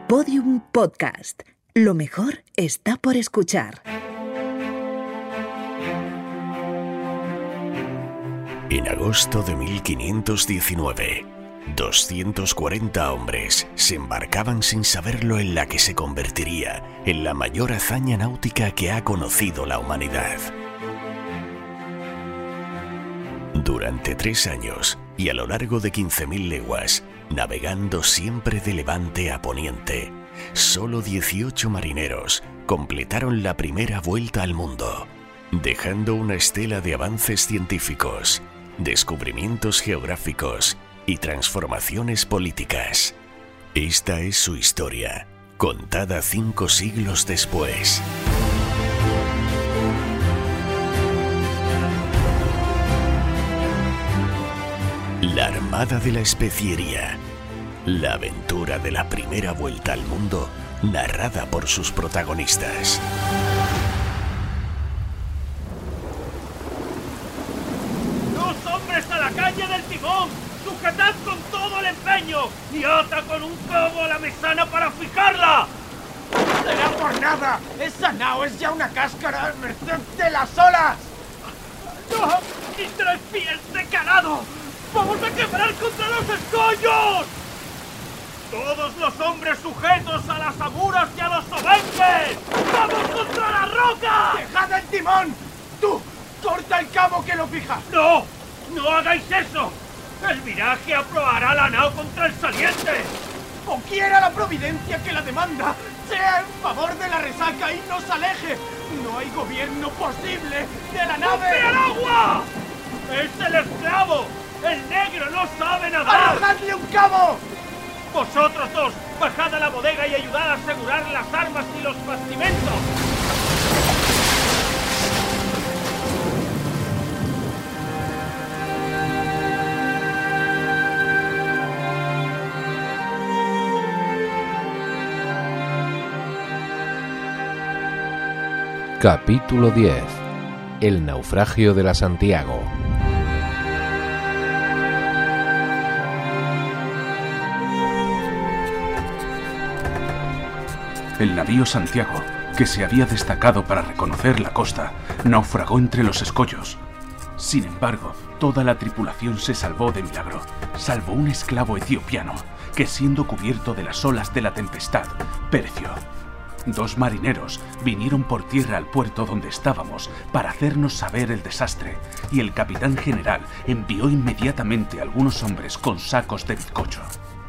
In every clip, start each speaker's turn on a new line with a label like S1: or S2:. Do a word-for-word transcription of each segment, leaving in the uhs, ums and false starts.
S1: Podium Podcast. Lo mejor está por escuchar.
S2: En agosto de mil quinientos diecinueve, doscientos cuarenta hombres se embarcaban sin saberlo en la que se convertiría en la mayor hazaña náutica que ha conocido la humanidad. Durante tres años y a lo largo de quince mil leguas, navegando siempre de levante a poniente, solo dieciocho marineros completaron la primera vuelta al mundo, dejando una estela de avances científicos, descubrimientos geográficos y transformaciones políticas. Esta es su historia, contada cinco siglos después. La Armada de la Especiería. La aventura de la primera vuelta al mundo, narrada por sus protagonistas.
S3: ¡Los hombres a la calle del timón! ¡Sujetad con todo el empeño! ¡Y ata con un cabo a la mesana para fijarla!
S4: ¡Será por nada! ¡Esa nao es ya una cáscara a merced de las olas!
S3: ¡No! ¡Y tres pies de calado! ¡Vamos a quebrar contra los escollos! ¡Todos los hombres sujetos a las amuras y a los obenques! ¡Vamos contra la roca!
S4: ¡Dejad el timón! ¡Tú! ¡Corta el cabo que lo fija!
S3: ¡No! ¡No hagáis eso! ¡El viraje aprobará la nao contra el saliente!
S4: ¡O quiera la providencia que la demanda sea en favor de la resaca y nos aleje! ¡No hay gobierno posible de la nave!
S3: ¡Rompe al agua! ¡Es el esclavo! ¡El negro no sabe nadar!
S4: ¡Arrojadle un cabo!
S3: Vosotros dos, bajad a la bodega y ayudad a asegurar las armas y los bastimentos.
S5: Capítulo diez. El naufragio de la Santiago.
S6: El navío Santiago, que se había destacado para reconocer la costa, naufragó entre los escollos. Sin embargo, toda la tripulación se salvó de milagro, salvo un esclavo etiopiano, que siendo cubierto de las olas de la tempestad, pereció. Dos marineros vinieron por tierra al puerto donde estábamos para hacernos saber el desastre, y el capitán general envió inmediatamente a algunos hombres con sacos de bizcocho.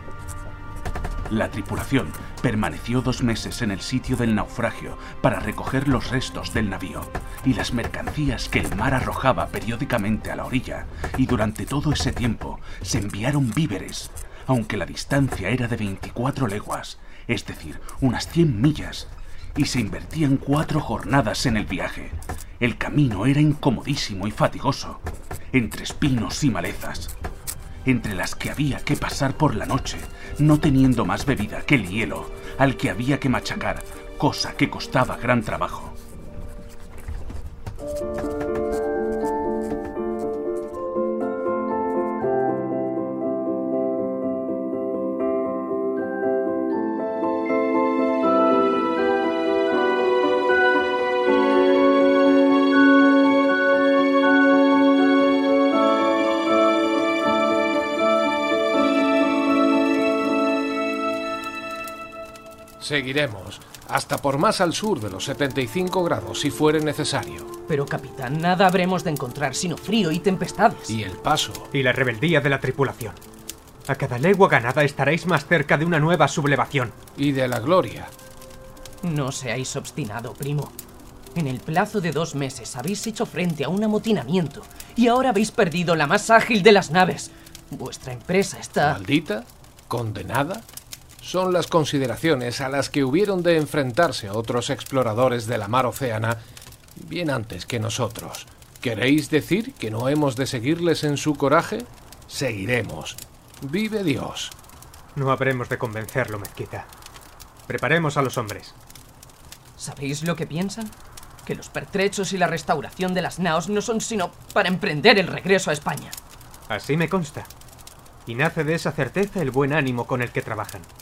S6: La tripulación permaneció dos meses en el sitio del naufragio para recoger los restos del navío y las mercancías que el mar arrojaba periódicamente a la orilla, y durante todo ese tiempo se enviaron víveres, aunque la distancia era de veinticuatro leguas, es decir, unas cien millas, y se invertían cuatro jornadas en el viaje. El camino era incomodísimo y fatigoso, entre espinos y malezas, entre las que había que pasar por la noche, no teniendo más bebida que el hielo, al que había que machacar, cosa que costaba gran trabajo.
S7: Seguiremos, hasta por más al sur de los setenta y cinco grados si fuere necesario.
S8: Pero, capitán, nada habremos de encontrar sino frío y tempestades.
S7: Y el paso.
S9: Y la rebeldía de la tripulación. A cada legua ganada estaréis más cerca de una nueva sublevación.
S7: Y de la gloria.
S8: No seáis obstinado, primo. En el plazo de dos meses habéis hecho frente a un amotinamiento y ahora habéis perdido la más ágil de las naves. Vuestra empresa está...
S7: ¿Maldita? ¿Condenada? Son las consideraciones a las que hubieron de enfrentarse otros exploradores de la mar océana bien antes que nosotros. ¿Queréis decir que no hemos de seguirles en su coraje? Seguiremos. ¡Vive Dios!
S9: No habremos de convencerlo, Mezquita. Preparemos a los hombres.
S8: ¿Sabéis lo que piensan? Que los pertrechos y la restauración de las naos no son sino para emprender el regreso a España.
S9: Así me consta. Y nace de esa certeza el buen ánimo con el que trabajan.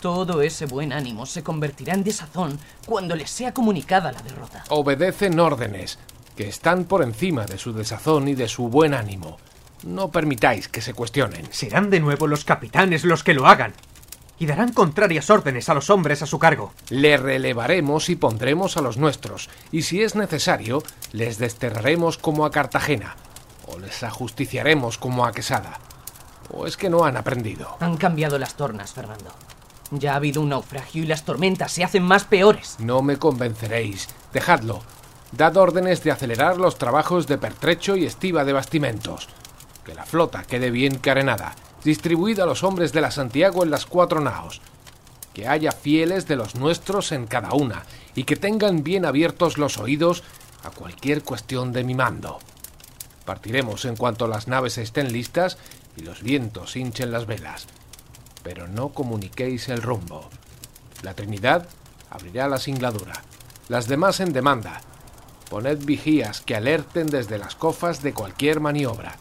S8: Todo ese buen ánimo se convertirá en desazón cuando les sea comunicada la derrota.
S7: Obedecen órdenes, que están por encima de su desazón y de su buen ánimo. No permitáis que se cuestionen.
S9: Serán de nuevo los capitanes los que lo hagan, y darán contrarias órdenes a los hombres a su cargo.
S7: Le relevaremos y pondremos a los nuestros, y si es necesario, les desterraremos como a Cartagena, o les ajusticiaremos como a Quesada. ¿O es que no han aprendido?
S8: Han cambiado las tornas, Fernando. Ya ha habido un naufragio y las tormentas se hacen más peores.
S7: No me convenceréis. Dejadlo. Dad órdenes de acelerar los trabajos de pertrecho y estiba de bastimentos. Que la flota quede bien carenada. Distribuid a los hombres de la Santiago en las cuatro naos. Que haya fieles de los nuestros en cada una, y que tengan bien abiertos los oídos a cualquier cuestión de mi mando. Partiremos en cuanto las naves estén listas y los vientos hinchen las velas. Pero no comuniquéis el rumbo. La Trinidad abrirá la singladura. Las demás en demanda. Poned vigías que alerten desde las cofas de cualquier maniobra.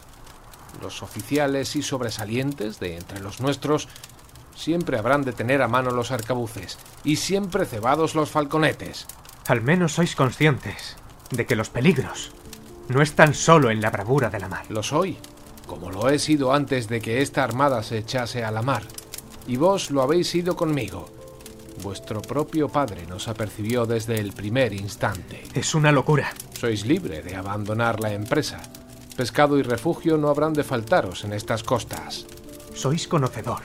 S7: Los oficiales y sobresalientes de entre los nuestros siempre habrán de tener a mano los arcabuces y siempre cebados los falconetes.
S9: Al menos sois conscientes de que los peligros no están solo en la bravura de la mar.
S7: Lo soy, como lo he sido antes de que esta armada se echase a la mar. Y vos lo habéis sido conmigo. Vuestro propio padre nos apercibió desde el primer instante.
S9: Es una locura.
S7: Sois libre de abandonar la empresa. Pescado y refugio no habrán de faltaros en estas costas.
S9: Sois conocedor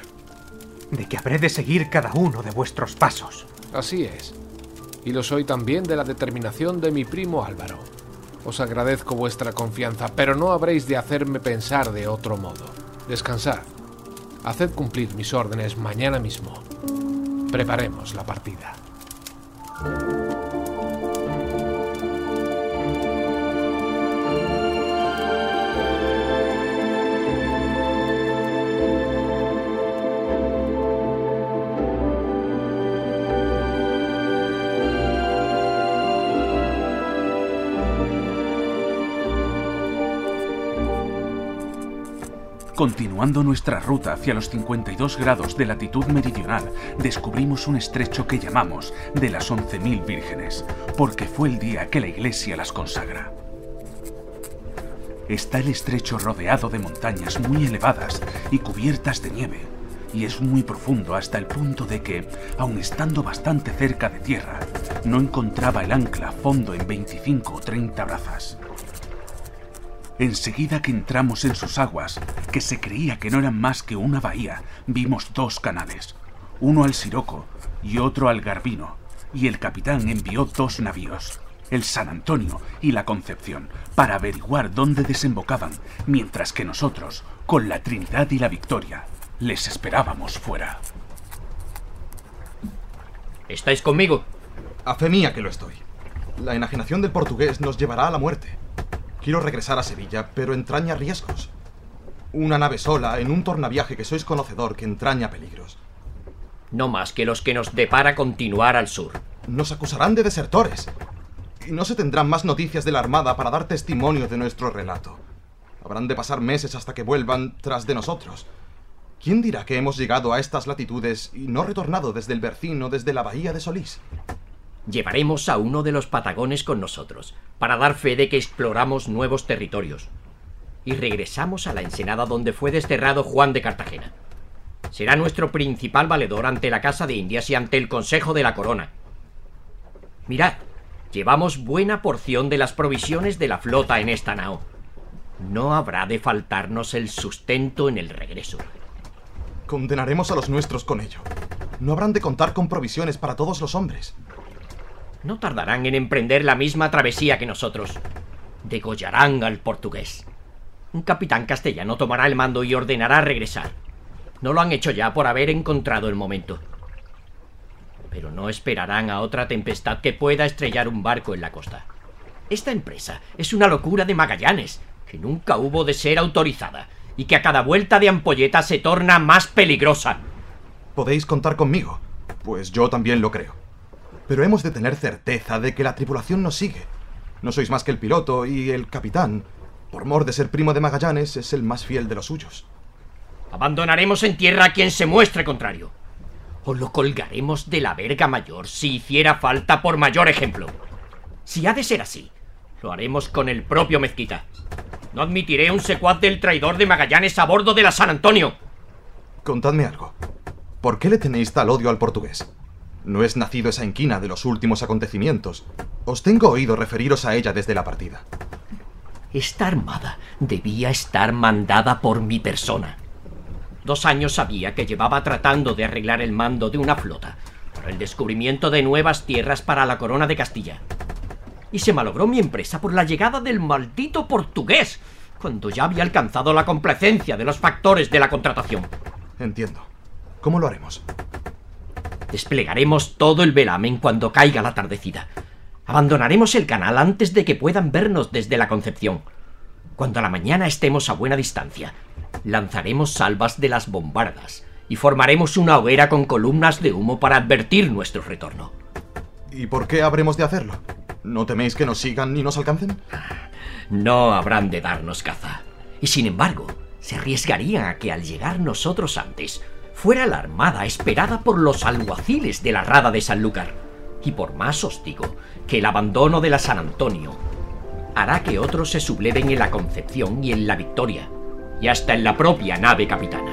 S9: de que habré de seguir cada uno de vuestros pasos.
S7: Así es. Y lo soy también de la determinación de mi primo Álvaro. Os agradezco vuestra confianza, pero no habréis de hacerme pensar de otro modo. Descansad. Haced cumplir mis órdenes mañana mismo. Preparemos la partida.
S6: Continuando nuestra ruta hacia los cincuenta y dos grados de latitud meridional, descubrimos un estrecho que llamamos de las once mil vírgenes, porque fue el día que la Iglesia las consagra. Está el estrecho rodeado de montañas muy elevadas y cubiertas de nieve, y es muy profundo hasta el punto de que, aun estando bastante cerca de tierra, no encontraba el ancla fondo en veinticinco o treinta brazas. Enseguida que entramos en sus aguas, que se creía que no eran más que una bahía, vimos dos canales, uno al Siroco y otro al Garbino, y el capitán envió dos navíos, el San Antonio y la Concepción, para averiguar dónde desembocaban, mientras que nosotros, con la Trinidad y la Victoria, les esperábamos fuera.
S10: ¿Estáis conmigo?
S11: A fe mía que lo estoy. La enajenación del portugués nos llevará a la muerte. Quiero regresar a Sevilla, pero entraña riesgos. Una nave sola, en un tornaviaje que sois conocedor, que entraña peligros.
S10: No más que los que nos depara continuar al sur.
S11: Nos acusarán de desertores. Y no se tendrán más noticias de la Armada para dar testimonio de nuestro relato. Habrán de pasar meses hasta que vuelvan tras de nosotros. ¿Quién dirá que hemos llegado a estas latitudes y no retornado desde el Bercín o desde la bahía de Solís?
S10: Llevaremos a uno de los patagones con nosotros, para dar fe de que exploramos nuevos territorios. Y regresamos a la ensenada donde fue desterrado Juan de Cartagena. Será nuestro principal valedor ante la Casa de Indias y ante el Consejo de la Corona. Mirad, llevamos buena porción de las provisiones de la flota en esta nao. No habrá de faltarnos el sustento en el regreso.
S11: Condenaremos a los nuestros con ello. No habrán de contar con provisiones para todos los hombres.
S10: No tardarán en emprender la misma travesía que nosotros. Degollarán al portugués. Un capitán castellano tomará el mando y ordenará regresar. No lo han hecho ya por haber encontrado el momento. Pero no esperarán a otra tempestad que pueda estrellar un barco en la costa. Esta empresa es una locura de Magallanes, que nunca hubo de ser autorizada, y que a cada vuelta de ampolleta se torna más peligrosa.
S11: Podéis contar conmigo, pues yo también lo creo. Pero hemos de tener certeza de que la tripulación nos sigue. No sois más que el piloto y el capitán, por mor de ser primo de Magallanes, es el más fiel de los suyos.
S10: Abandonaremos en tierra a quien se muestre contrario. o lo colgaremos de la verga mayor si hiciera falta por mayor ejemplo. Si ha de ser así, lo haremos con el propio Mezquita. No admitiré un secuaz del traidor de Magallanes a bordo de la San Antonio.
S11: Contadme algo. ¿Por qué le tenéis tal odio al portugués? ¿No es nacido esa inquina de los últimos acontecimientos? Os tengo oído referiros a ella desde la partida.
S10: Esta armada debía estar mandada por mi persona. Dos años sabía que llevaba tratando de arreglar el mando de una flota para el descubrimiento de nuevas tierras para la corona de Castilla. Y se malogró mi empresa por la llegada del maldito portugués, cuando ya había alcanzado la complacencia de los factores de la contratación.
S11: Entiendo. ¿Cómo lo haremos?
S10: Desplegaremos todo el velamen cuando caiga la tardecida. Abandonaremos el canal antes de que puedan vernos desde la Concepción. Cuando a la mañana estemos a buena distancia, lanzaremos salvas de las bombardas y formaremos una hoguera con columnas de humo para advertir nuestro retorno.
S11: ¿Y por qué habremos de hacerlo? ¿No teméis que nos sigan y nos alcancen?
S10: No habrán de darnos caza. Y sin embargo, se arriesgarían a que al llegar nosotros antes, fuera la armada esperada por los alguaciles de la Rada de Sanlúcar. Y por más os digo que el abandono de la San Antonio hará que otros se subleven en la Concepción y en la Victoria, y hasta en la propia nave capitana.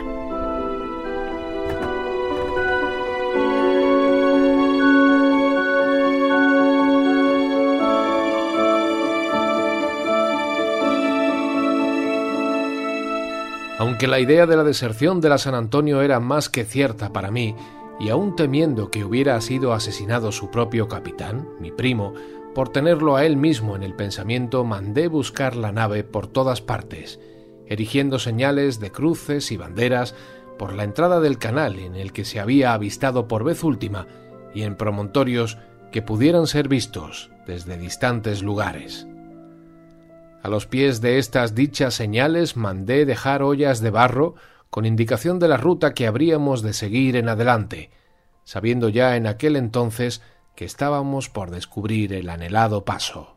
S7: Aunque la idea de la deserción de la San Antonio era más que cierta para mí, y aún temiendo que hubiera sido asesinado su propio capitán, mi primo, por tenerlo a él mismo en el pensamiento, mandé buscar la nave por todas partes, erigiendo señales de cruces y banderas por la entrada del canal en el que se había avistado por vez última y en promontorios que pudieran ser vistos desde distantes lugares. A los pies de estas dichas señales mandé dejar ollas de barro con indicación de la ruta que habríamos de seguir en adelante, sabiendo ya en aquel entonces que estábamos por descubrir el anhelado paso.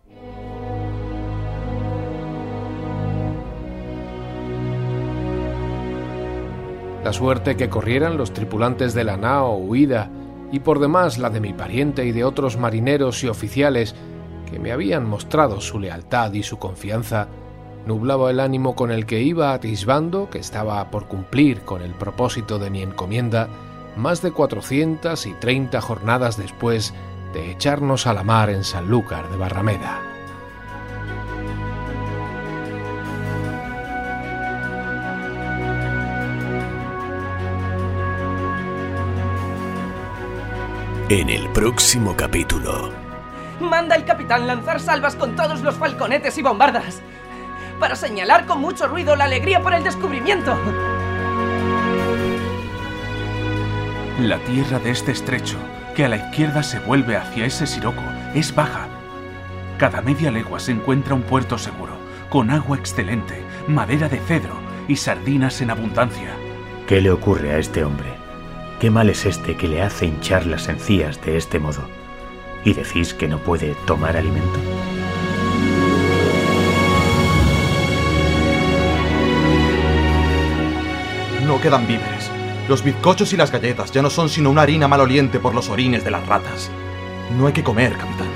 S7: La suerte que corrieran los tripulantes de la nao huida, y por demás la de mi pariente y de otros marineros y oficiales que me habían mostrado su lealtad y su confianza, nublaba el ánimo con el que iba atisbando que estaba por cumplir con el propósito de mi encomienda más de cuatrocientas y treinta jornadas después de echarnos a la mar en Sanlúcar de Barrameda.
S2: En el próximo capítulo...
S8: Manda el capitán lanzar salvas con todos los falconetes y bombardas, para señalar con mucho ruido la alegría por el descubrimiento.
S6: La tierra de este estrecho, que a la izquierda se vuelve hacia ese siroco, es baja. Cada media legua se encuentra un puerto seguro, con agua excelente, madera de cedro y sardinas en abundancia.
S12: ¿Qué le ocurre a este hombre? ¿Qué mal es este que le hace hinchar las encías de este modo? ¿Y decís que no puede tomar alimento?
S11: No quedan víveres. Los bizcochos y las galletas ya no son sino una harina maloliente por los orines de las ratas. No hay que comer, capitán.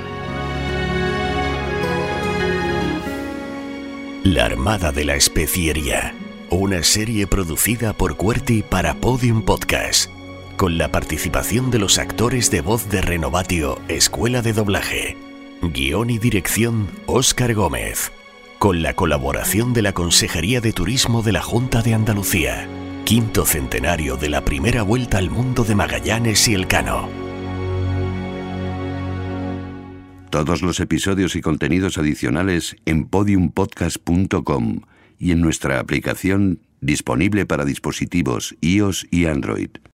S2: La Armada de la Especiería, una serie producida por Cuerti para Podium Podcast, con la participación de los actores de voz de Renovatio Escuela de Doblaje, guión y dirección Óscar Gómez, con la colaboración de la Consejería de Turismo de la Junta de Andalucía, quinto centenario de la primera vuelta al mundo de Magallanes y Elcano.
S13: Todos los episodios y contenidos adicionales en podium podcast punto com y en nuestra aplicación disponible para dispositivos iOS y Android.